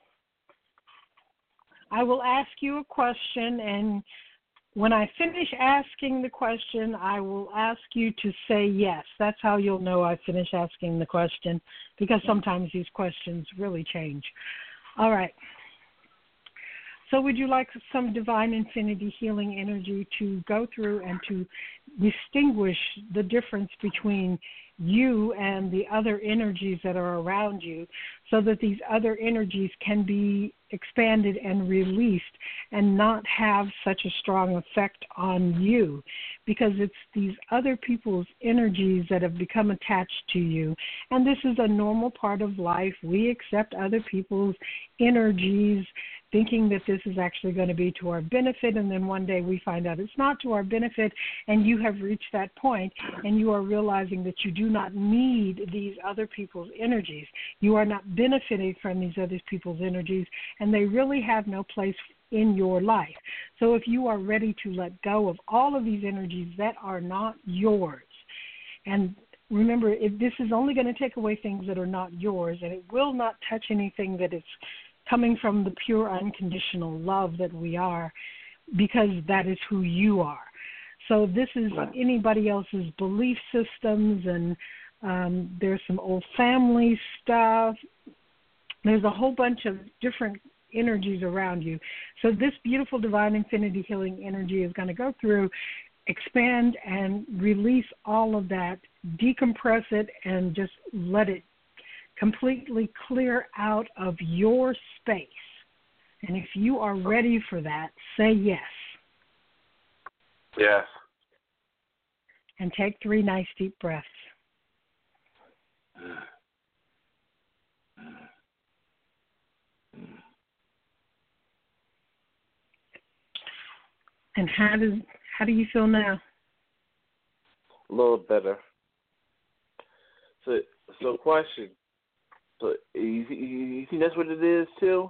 B: I will ask you a question, and when I finish asking the question, I will ask you to say yes. That's how you'll know I finished asking the question, because sometimes these questions really change. All right. So would you like some divine infinity healing energy to go through and to distinguish the difference between you and the other energies that are around you, so that these other energies can be expanded and released and not have such a strong effect on you, because it's these other people's energies that have become attached to you. And this is a normal part of life. We accept other people's energies thinking that this is actually going to be to our benefit, and then one day we find out it's not to our benefit, and you have reached that point, and you are realizing that you do not need these other people's energies. You are not benefiting from these other people's energies, and they really have no place in your life. So if you are ready to let go of all of these energies that are not yours, and remember, if this is only going to take away things that are not yours, and it will not touch anything that is coming from the pure unconditional love that we are, because that is who you are. So this is anybody else's belief systems, and there's some old family stuff. There's a whole bunch of different energies around you. So this beautiful divine infinity healing energy is going to go through, expand and release all of that, decompress it, and just let it completely clear out of your space. And if you are ready for that, say yes.
G: Yes.
B: And take 3 nice deep breaths. And how do you feel now?
G: A little better. So question. So you think that's what it is too?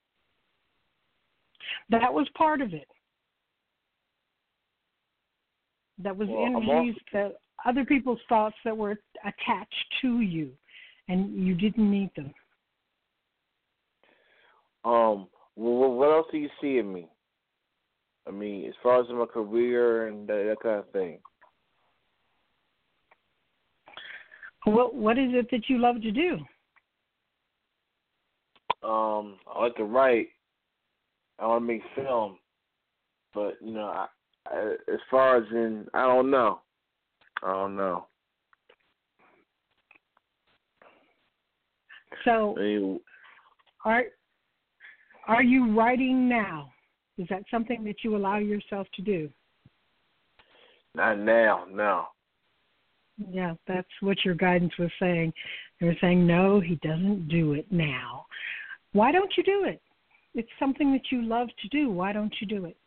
B: That was part of it. That was energies, that other people's thoughts that were attached to you, and you didn't need them.
G: Well, what else do you see in me? I mean, as far as in my career and that kind of thing.
B: What is it that you love to do?
G: I like to write. I want to make film, but as far as in, I don't know.
B: So, are you writing now? Is that something that you allow yourself to do?
G: Not now, no.
B: Yeah, that's what your guidance was saying. They were saying, no, he doesn't do it now. Why don't you do it? It's something that you love to do. Why don't you do it?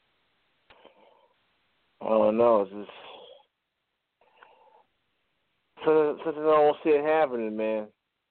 G: I don't know. It's just something I don't see it happening, man.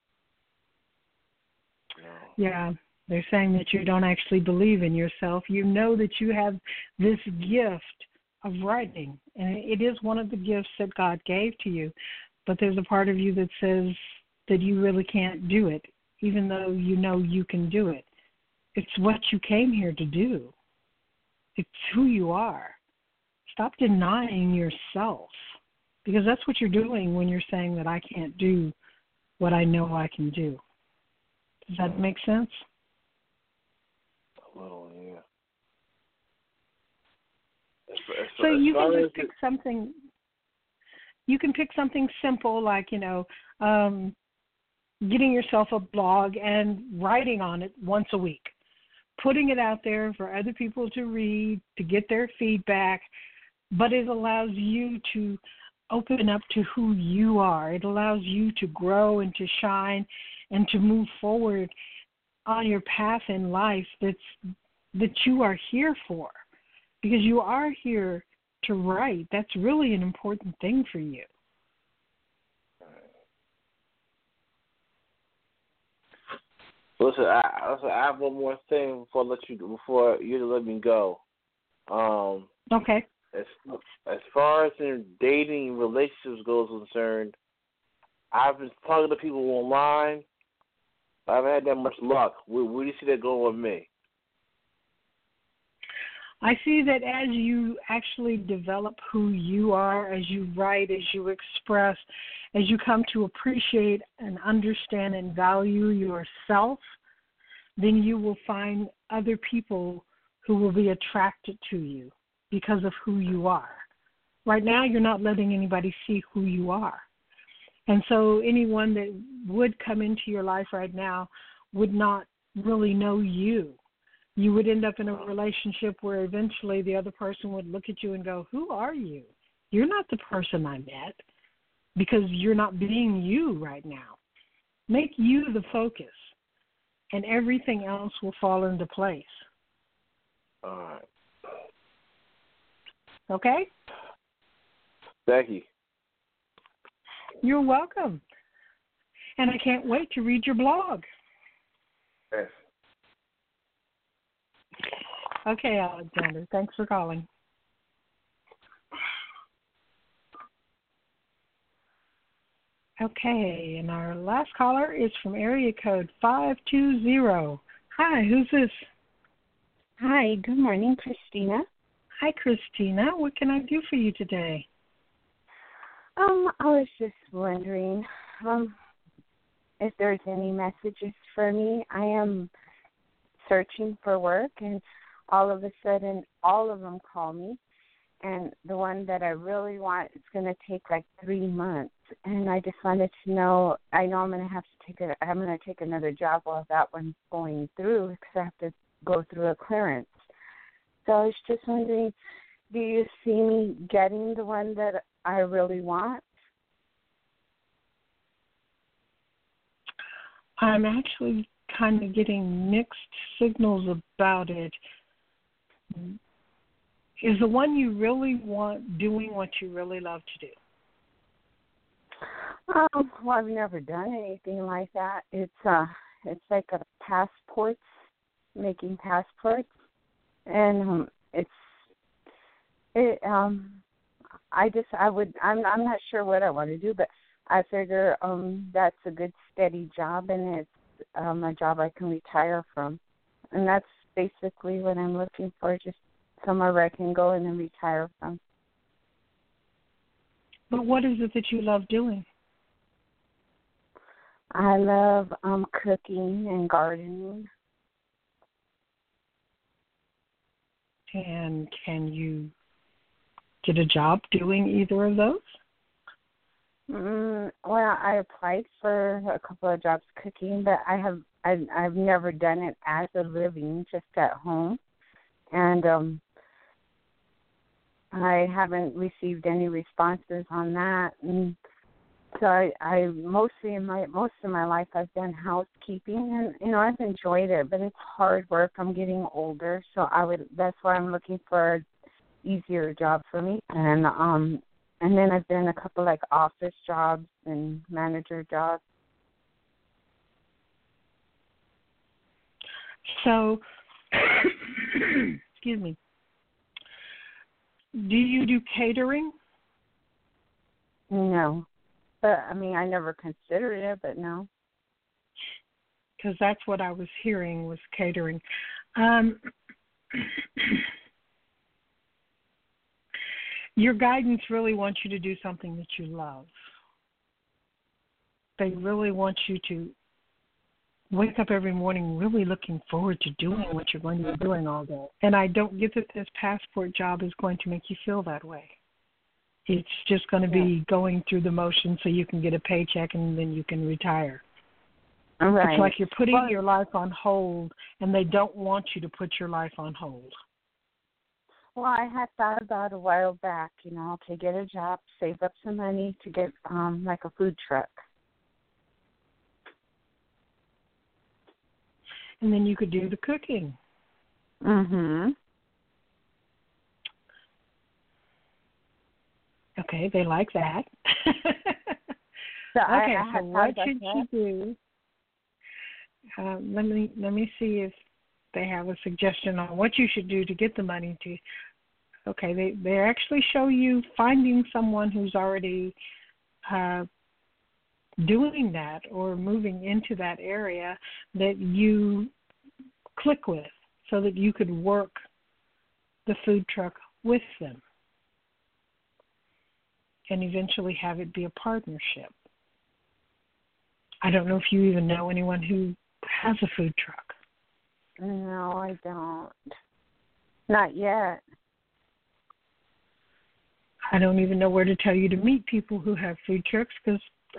B: Yeah, they're saying that you don't actually believe in yourself. You know that you have this gift of writing, and it is one of the gifts that God gave to you, but there's a part of you that says that you really can't do it, even though you know you can do it. It's what you came here to do. It's who you are. Stop denying yourself, because that's what you're doing when you're saying that I can't do what I know I can do. Does that make sense?
G: A little, yeah.
B: So you can just pick something. You can pick something simple like, getting yourself a blog and writing on it once a week, putting it out there for other people to read, to get their feedback, but it allows you to open up to who you are. It allows you to grow and to shine and to move forward on your path in life that you are here for. Because you are here to write. That's really an important thing for you.
G: Listen, I have one more thing before you let me go.
B: Okay.
G: As far as in dating relationships goes concerned, I've been talking to people online. I haven't had that much luck. Where do you see that going with me?
B: I see that as you actually develop who you are, as you write, as you express, as you come to appreciate and understand and value yourself, then you will find other people who will be attracted to you because of who you are. Right now, you're not letting anybody see who you are. And so anyone that would come into your life right now would not really know you. You would end up in a relationship where eventually the other person would look at you and go, who are you? You're not the person I met, because you're not being you right now. Make you the focus, and everything else will fall into place.
G: All right.
B: Okay?
G: Thank you.
B: You're welcome. And I can't wait to read your blog.
G: Yes.
B: Okay, Alexander. Thanks for calling. Okay, and our last caller is from area code 520. Hi, who's this?
H: Hi, good morning, Christina.
B: Hi, Christina. What can I do for you today?
H: I was just wondering if there's any messages for me. I am searching for work, and all of a sudden, all of them call me. And the one that I really want is going to take like 3 months. And I just wanted to know, I know I'm going to take another job while that one's going through, because I have to go through a clearance. So I was just wondering, do you see me getting the one that I really want?
B: I'm actually kind of getting mixed signals about it. Is the one you really want doing what you really love to do?
H: Well, I've never done anything like that. It's like a passports, making passports, and I'm not sure what I want to do, but I figure that's a good steady job, and it's a job I can retire from, and that's basically what I'm looking for, just somewhere where I can go and then retire from.
B: But what is it that you love doing?
H: I love cooking and gardening.
B: And can you get a job doing either of those?
H: Well, I applied for a couple of jobs cooking, but I've never done it as a living, just at home, and I haven't received any responses on that. And so I most of my life I've done housekeeping, and I've enjoyed it, but it's hard work. I'm getting older, so that's why I'm looking for an easier job for me. And then I've done a couple like office jobs and manager jobs.
B: So, excuse me. Do you do catering?
H: No. But, I never considered it, but no.
B: Because that's what I was hearing was catering. Your guidance really wants you to do something that you love. They really want you to wake up every morning really looking forward to doing what you're going to be doing all day. And I don't get that this passport job is going to make you feel that way. It's just going to be going through the motions so you can get a paycheck and then you can retire.
H: Right.
B: It's like you're putting your life on hold, and they don't want you to put your life on hold.
H: Well, I had thought about a while back, to get a job, save up some money to get like a food truck.
B: And then you could do the cooking.
H: Mm-hmm.
B: Okay, they like that.
H: So
B: what should you do? Let me see if they have a suggestion on what you should do to get the money to Okay, they actually show you finding someone who's already doing that or moving into that area that you click with so that you could work the food truck with them and eventually have it be a partnership. I don't know if you even know anyone who has a food truck.
H: No, I don't. Not yet.
B: I don't even know where to tell you to meet people who have food trucks because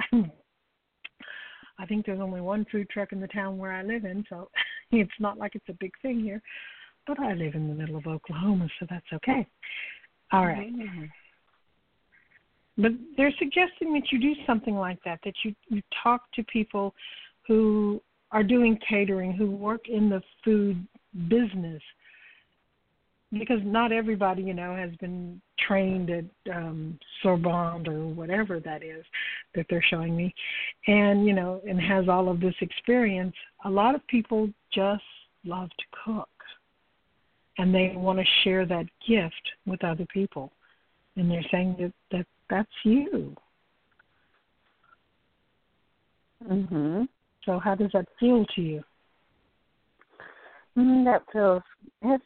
B: I think there's only one food truck in the town where I live in, so it's not like it's a big thing here. But I live in the middle of Oklahoma, so that's okay. All right. Mm-hmm. But they're suggesting that you do something like that you talk to people who are doing catering, who work in the food business, because not everybody, has been trained at Sorbonne or whatever that is that they're showing me, and, and has all of this experience. A lot of people just love to cook, and they want to share that gift with other people, and they're saying that's you.
H: Mhm.
B: So how does that feel to you?
H: That feels. It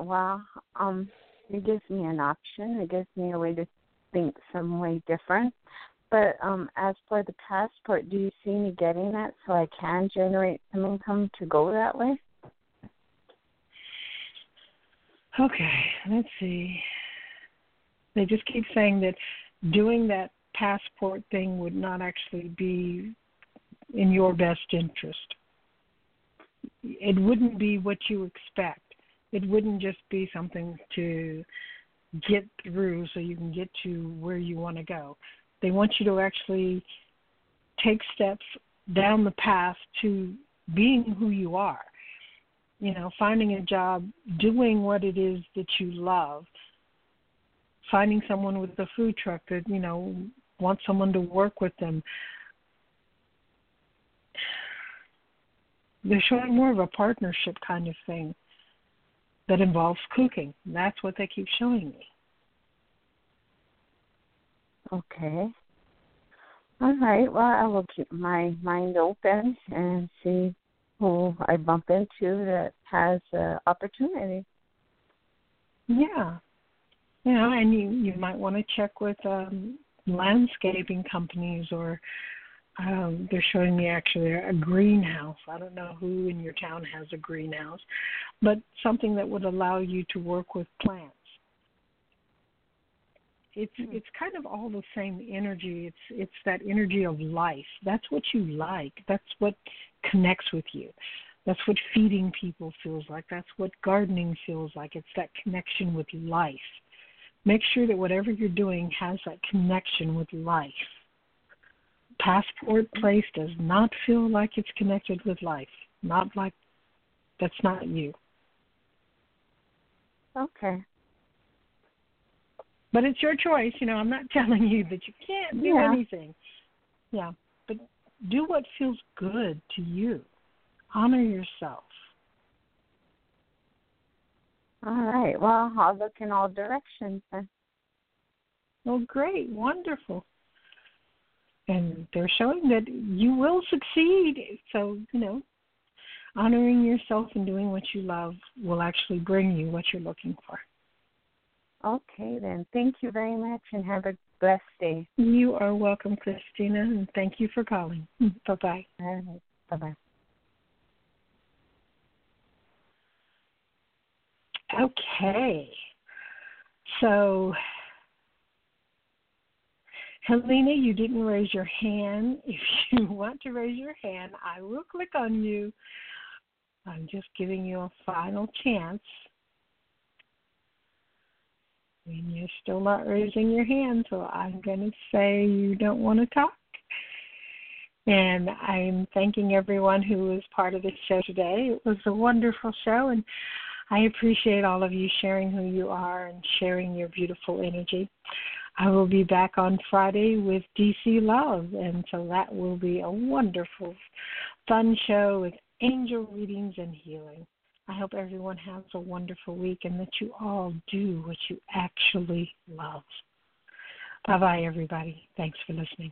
H: gives me an option. It gives me a way to think some way different. But as for the passport, do you see me getting that so I can generate some income to go that way?
B: Okay, let's see. They just keep saying that doing that passport thing would not actually be in your best interest. It wouldn't be what you expect. It wouldn't just be something to get through so you can get to where you want to go. They want you to actually take steps down the path to being who you are. Finding a job, doing what it is that you love, finding someone with a food truck that, wants someone to work with them. They're showing more of a partnership kind of thing that involves cooking. That's what they keep showing me.
H: Okay. All right. Well, I will keep my mind open and see who I bump into that has opportunity.
B: Yeah. And you might want to check with landscaping companies or they're showing me actually a greenhouse. I don't know who in your town has a greenhouse, but something that would allow you to work with plants. It's kind of all the same energy. It's that energy of life. That's what you like. That's what connects with you. That's what feeding people feels like. That's what gardening feels like. It's that connection with life. Make sure that whatever you're doing has that connection with life. Passport place does not feel like it's connected with life. Not like that's not you.
H: Okay.
B: But it's your choice. I'm not telling you that you can't do anything. Yeah. But do what feels good to you. Honor yourself.
H: All right. Well, I'll look in all directions then.
B: Well, great. Wonderful. And they're showing that you will succeed. So, honoring yourself and doing what you love will actually bring you what you're looking for.
H: Okay, then. Thank you very much and have a blessed day.
B: You are welcome, Christina, and thank you for calling. Bye-bye.
H: All right. Bye-bye.
B: Okay. So, Helena, you didn't raise your hand. If you want to raise your hand, I will click on you. I'm just giving you a final chance. And you're still not raising your hand, so I'm going to say you don't want to talk. And I'm thanking everyone who was part of the show today. It was a wonderful show, and I appreciate all of you sharing who you are and sharing your beautiful energy. I will be back on Friday with DC Love, and so that will be a wonderful, fun show with angel readings and healing. I hope everyone has a wonderful week and that you all do what you actually love. Bye-bye, everybody. Thanks for listening.